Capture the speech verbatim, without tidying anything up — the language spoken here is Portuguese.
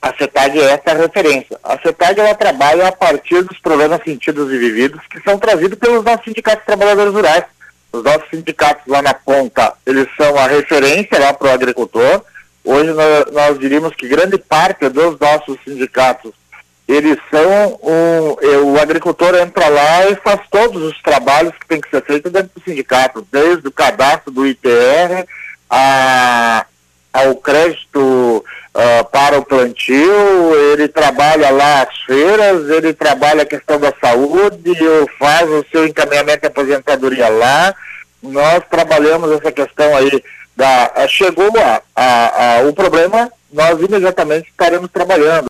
A CETAG é essa referência. A CETAG, ela trabalha a partir dos problemas sentidos e vividos que são trazidos pelos nossos sindicatos de trabalhadores rurais. Os nossos sindicatos lá na ponta, eles são a referência lá para o agricultor. Hoje nós, nós diríamos que grande parte dos nossos sindicatos, eles são, um, o agricultor entra lá e faz todos os trabalhos que tem que ser feito dentro do sindicato, desde o cadastro do I T R a, ao crédito uh, para o plantio, ele trabalha lá as feiras, ele trabalha a questão da saúde, faz o seu encaminhamento de aposentadoria lá. Nós trabalhamos essa questão aí, da, chegou a, a, a, o problema, nós imediatamente estaremos trabalhando.